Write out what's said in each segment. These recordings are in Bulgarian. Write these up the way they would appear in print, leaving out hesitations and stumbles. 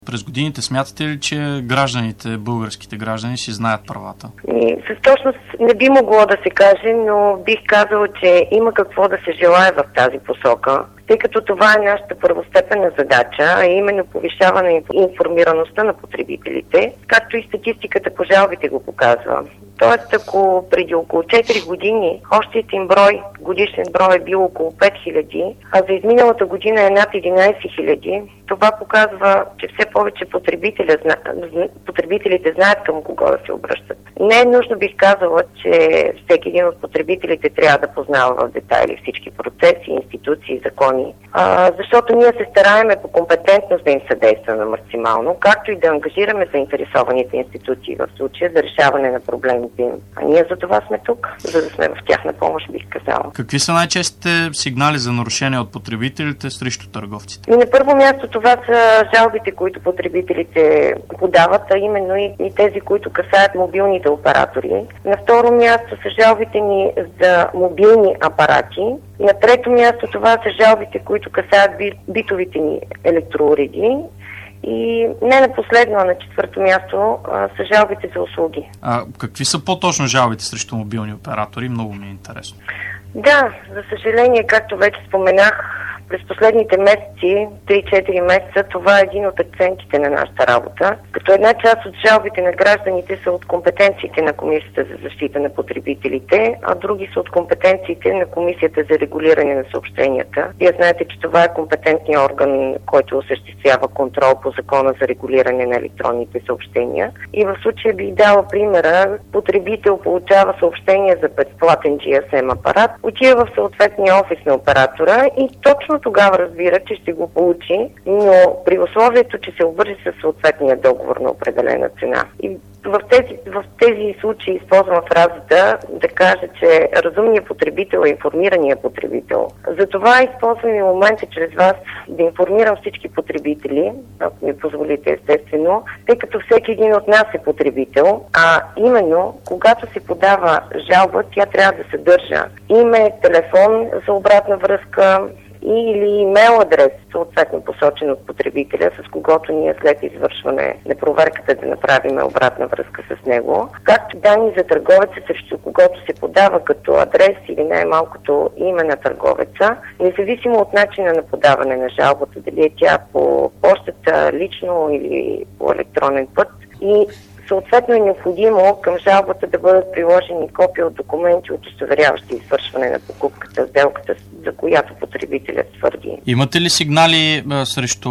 През годините смятате ли, че българските граждани си знаят правата? С точност не би могло да се каже, но бих казала, че има какво да се желае в тази посока, тъй като това е нашата първостепенна задача, а именно повишаване на информираността на потребителите, както и статистиката по жалбите го показва. Тоест, ако преди около 4 години общият им годишен брой е бил около 5000, а за изминалата година е над 11 000, това показва, че все повече потребителите знаят към кого да се обръщат. Не е нужно, бих казала, че всеки един от потребителите трябва да познава в детайли всички процеси, институции, закони, защото ние се стараеме по компетентност да им съдействаме максимално, както и да ангажираме заинтересованите институции в случая за решаване на проблемите им. А ние за това сме тук, за да сме в тяхна помощ, бих казала. Какви са най-честите сигнали за нарушения от потребителите срещу търговците? И на първо място това са жалбите, които потребителите подават, а именно и тези, които касаят мобилните оператори. На второ място са жалбите ни за мобилни апарати. На трето място това са жалбите, които касаят битовите ни електроуреди. И не на последно, а на четвърто място са жалбите за услуги. Какви са по-точно жалбите срещу мобилни оператори? Много ми е интересно. Да, за съжаление, както вече споменах, през последните месеци, 3-4 месеца, това е един от акцентите на нашата работа. Като една част от жалбите на гражданите са от компетенциите на Комисията за защита на потребителите, а други са от компетенциите на Комисията за регулиране на съобщенията. Вие знаете, че това е компетентният орган, който осъществява контрол по Закона за регулиране на електронните съобщения. И в случая бих дала примера: потребител получава съобщение за безплатен GSM апарат, отива в съответния офис на оператора и точно тогава разбира, че ще го получи, но при условието, че се обвърже с съответния договор на определена цена. И в тези случаи използвам фразата да кажа, че разумният потребител е информираният потребител. Затова използвам и момента чрез вас да информирам всички потребители, ако ми позволите естествено, тъй като всеки един от нас е потребител, а именно, когато се подава жалба, тя трябва да съдържа име, телефон за обратна връзка, или имейл адрес, съответно посочен от потребителя, с когото ние след извършване на проверката да направим обратна връзка с него, както данни за търговеца, срещу когото се подава като адрес или най-малкото име на търговеца, независимо от начина на подаване на жалбата, дали е тя по почтата, лично или по електронен път. И съответно е необходимо към жалбата да бъдат приложени копия от документи, удостоверяващи извършване на покупката, сделката, за която потребителят твърди. Имате ли сигнали срещу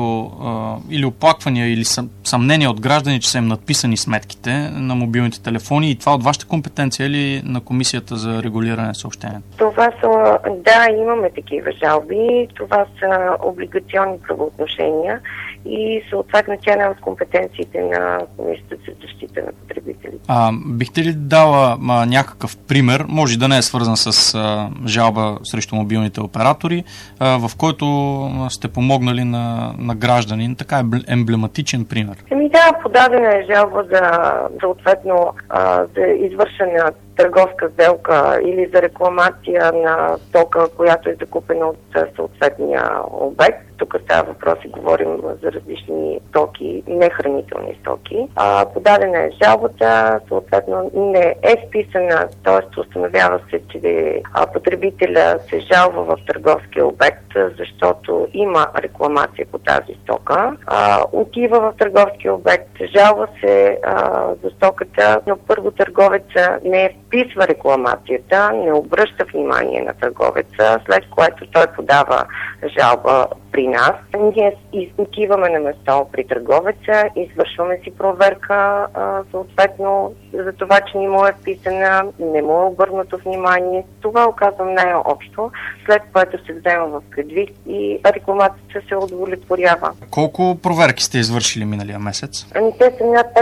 или оплаквания, или съмнения от граждани, че са им надписани сметките на мобилните телефони, и това от вашата компетенция или на Комисията за регулиране на съобщенията? Това са, да, имаме такива жалби. Това са облигационни правоотношения и съответно тя не е от компетенциите на Комисията за защита на потребителите. Бихте ли дала някакъв пример, може да не е свързан с жалба срещу мобилните оператори, в който сте помогнали на гражданин, така е емблематичен пример? Да, подадена е жалба за съответно за извършена търговска сделка или за рекламация на стока, която е закупена от съответния обект. Тук става въпрос и говорим за различни стоки, нехранителни стоки. Подадена е жалбата, съответно не е вписана, т.е. установява се, че потребителя се жалва в търговския обект, защото има рекламация по тази стока. Отива в търговския обект, жалва се за стоката, но първо търговеца не вписва рекламацията, не обръща внимание на търговеца, след което той подава жалба при нас. Ние отиваме на место при търговеца, извършваме си проверка, съответно за това, че не му е вписана, не му е обърнато внимание. Това оказвам най-общо, след което се взема в предвид и рекламацията се удовлетворява. Колко проверки сте извършили миналия месец? Те са над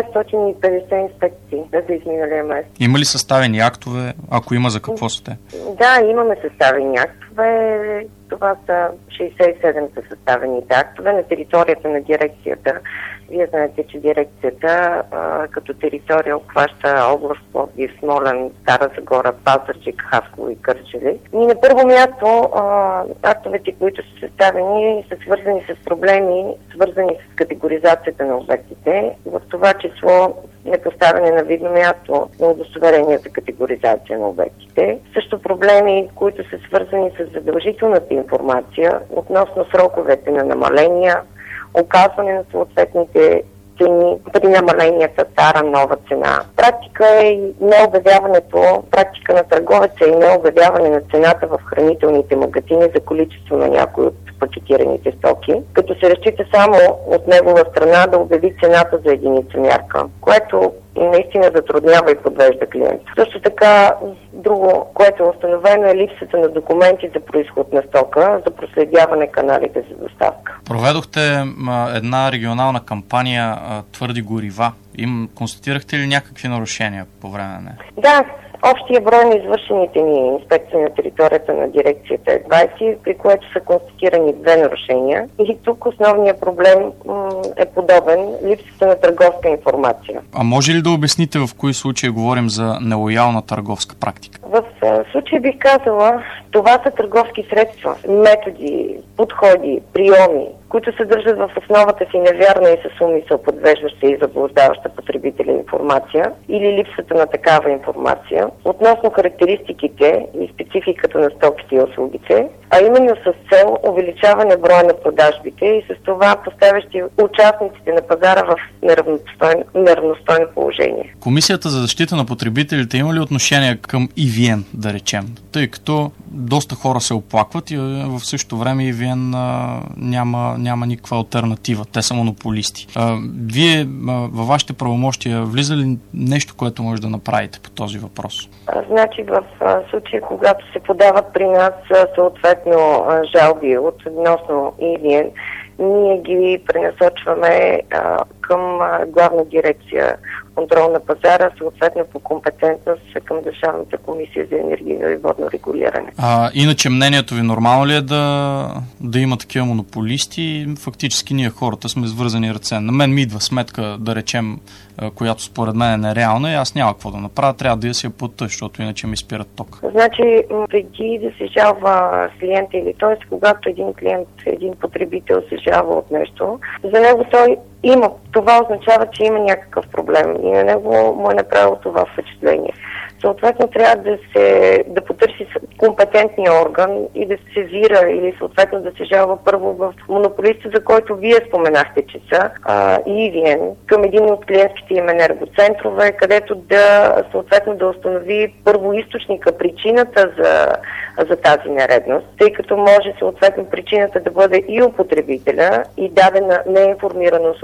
550 инспекции за изминалия месец. Има ли съставени актове? Ако има, за какво сте? Да, имаме съставени актове. Това са 67 са съставените актове на територията на дирекцията Вие знаете, че дирекцията като територия обхваща област Пловдив, Смолян, Стара Загора, Пазарджик, Хасково и Кърджали. И на първо място актовете, които са съставени, са свързани с проблеми, свързани с категоризацията на обектите, в това число непоставяне на видно място на удостоверение за категоризация на обектите. Също проблеми, които са свързани с задължителната информация относно сроковете на намаления, оказване на съответните цени при намаленията стара нова цена. Практика е и необявяването, практика на търговеца и необявяване на цената в хранителните магазини за количество на някои от пакетираните стоки, като се разчита само от негова страна да обяви цената за единица мярка, което наистина затруднява и подвежда клиента. Също така, друго, което е установено, е липсата на документи за произход на стока, за проследяване каналите за доставка. Проведохте една регионална кампания твърди горива. Констатирахте ли някакви нарушения по време на нея? Да. Общия брой на извършените ни инспекции на територията на дирекцията е 20, при което са констатирани 2 нарушения. И тук основният проблем е подобен – липсата на търговска информация. А може ли да обясните в кои случаи говорим за нелоялна търговска практика? В случай бих казала, това са търговски средства, методи, подходи, приеми, които съдържат в основата си невярна и със умисъл подвеждаща и заблуждаваща потребителя информация или липсата на такава информация относно характеристиките и спецификата на стоките и услугите, а именно с цел увеличаване броя на продажбите и с това поставящи участниците на пазара в неравностойно положение. Комисията за защита на потребителите има ли отношение към EVN, да речем? Тъй като доста хора се оплакват и в същото време EVN няма никаква алтернатива. Те са монополисти. Вие във вашите правомощия влиза ли нещо, което може да направите по този въпрос? Значи в случая, когато се подават при нас съответно жалби относно EVN, ние ги пренасочваме към главна дирекция контрол на пазара, съответно по компетентност към Държавната комисия за енергийно и водно регулиране. Иначе мнението ви нормално ли е да има такива монополисти? Фактически ние хората сме свързани ръце. На мен ми идва сметка, да речем, която според мен е нереална и аз няма какво да направя, трябва да я си я платя, защото иначе ми спират ток. Значи, преди да се жалва клиента или т.е. когато един клиент, един потребител се жалва от нещо, за него той има. Това означава, че има някакъв проблем и на него му е направило това впечатление. Съответно трябва да потърси компетентния орган и да се сезира или съответно да се жалва първо в монополиста, за който вие споменахте, че са EVN, към един от клиентските им енергоцентрове, където съответно да установи първоизточника, причината за тази нередност, тъй като може съответно причината да бъде и у потребителя и дадена неинформираност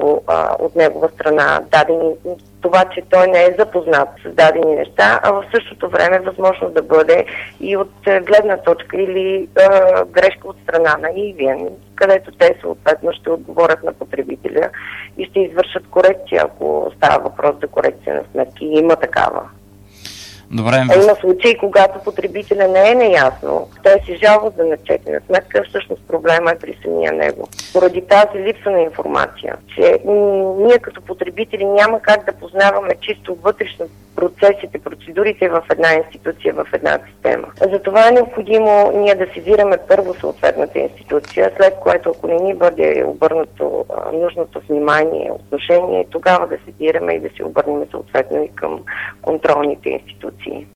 от негова страна, дадени това, че той не е запознат с дадени неща, а в същото време възможно да бъде и от гледна точка или грешка от страна на EVN, където те съответно ще отговорят на потребителя и ще извършат корекция, ако става въпрос за корекция на сметки. Има такава. Добре. Има случаи, когато потребителя не е неясно, той се жалва за начетена сметка, всъщност проблема е при самия него. Поради тази липса на информация, че ние като потребители няма как да познаваме чисто вътрешно процесите, процедурите в една институция, в една система. Затова е необходимо ние да сезираме първо съответната институция, след което, ако не ни бъде обърнато нужното внимание, отношение, тогава да сезираме и да се обърнем съответно и към контролните институции.